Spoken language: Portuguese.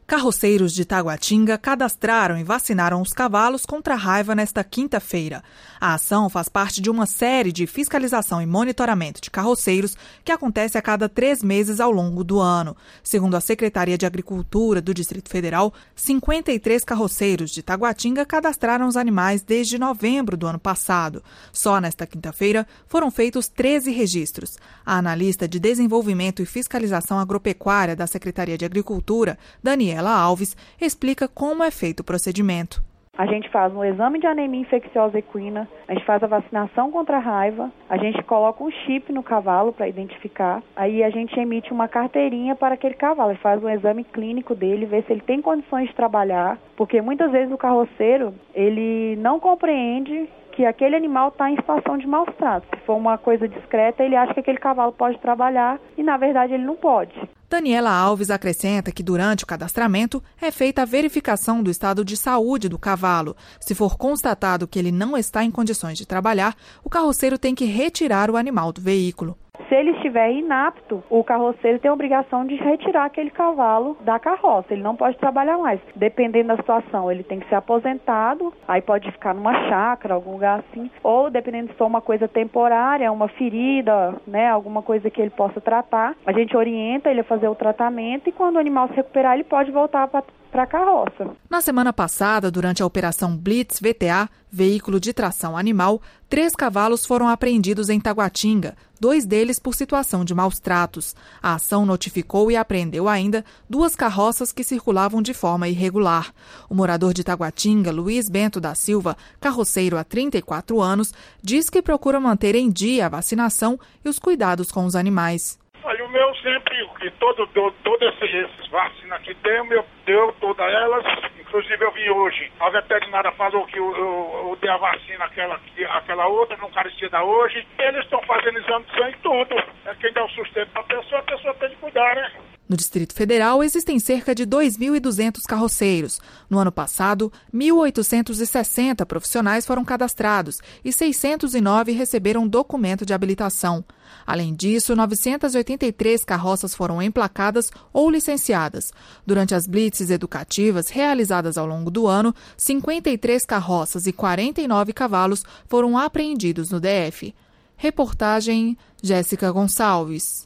Carroceiros de Taguatinga cadastraram e vacinaram os cavalos contra a raiva nesta quinta-feira. A ação faz parte de uma série de fiscalização e monitoramento de carroceiros que acontece a cada 3 meses ao longo do ano. Segundo a Secretaria de Agricultura do Distrito Federal, 53 carroceiros de Taguatinga cadastraram os animais desde novembro do ano passado. Só nesta quinta-feira foram feitos 13 registros. A analista de Desenvolvimento e Fiscalização Agropecuária da Secretaria de Agricultura, Daniela Alves, explica como é feito o procedimento. A gente faz um exame de anemia infecciosa equina, a gente faz a vacinação contra a raiva, a gente coloca um chip no cavalo para identificar, aí a gente emite uma carteirinha para aquele cavalo, faz um exame clínico dele, vê se ele tem condições de trabalhar, porque muitas vezes o carroceiro, ele não compreende que aquele animal está em situação de maus tratos. Se for uma coisa discreta, ele acha que aquele cavalo pode trabalhar e, na verdade, ele não pode. Daniela Alves acrescenta que durante o cadastramento é feita a verificação do estado de saúde do cavalo. Se for constatado que ele não está em condições de trabalhar, o carroceiro tem que retirar o animal do veículo. Se ele estiver inapto, o carroceiro tem a obrigação de retirar aquele cavalo da carroça. Ele não pode trabalhar mais. Dependendo da situação, ele tem que ser aposentado, aí pode ficar numa chácara, algum lugar assim. Ou, dependendo se for uma coisa temporária, uma ferida, né, alguma coisa que ele possa tratar, a gente orienta ele a fazer o tratamento e quando o animal se recuperar, ele pode voltar para a carroça. Na semana passada, durante a Operação Blitz VTA, veículo de tração animal, 3 cavalos foram apreendidos em Taguatinga, 2 deles por situação de maus tratos. A ação notificou e apreendeu ainda 2 carroças que circulavam de forma irregular. O morador de Taguatinga, Luiz Bento da Silva, carroceiro há 34 anos, diz que procura manter em dia a vacinação e os cuidados com os animais. Olha, o meu sempre, todas essas vacinas que tem, o meu deu todas elas, inclusive eu vi hoje, a veterinária falou que eu dei a vacina aquela outra, não carecia da hoje, eles estão fazendo exame de sangue e tudo, quem dá o sustento para a pessoa tem que cuidar, né? No Distrito Federal, existem cerca de 2.200 carroceiros. No ano passado, 1.860 profissionais foram cadastrados e 609 receberam documento de habilitação. Além disso, 983 carroças foram emplacadas ou licenciadas. Durante as blitzes educativas realizadas ao longo do ano, 53 carroças e 49 cavalos foram apreendidos no DF. Reportagem Jéssica Gonçalves.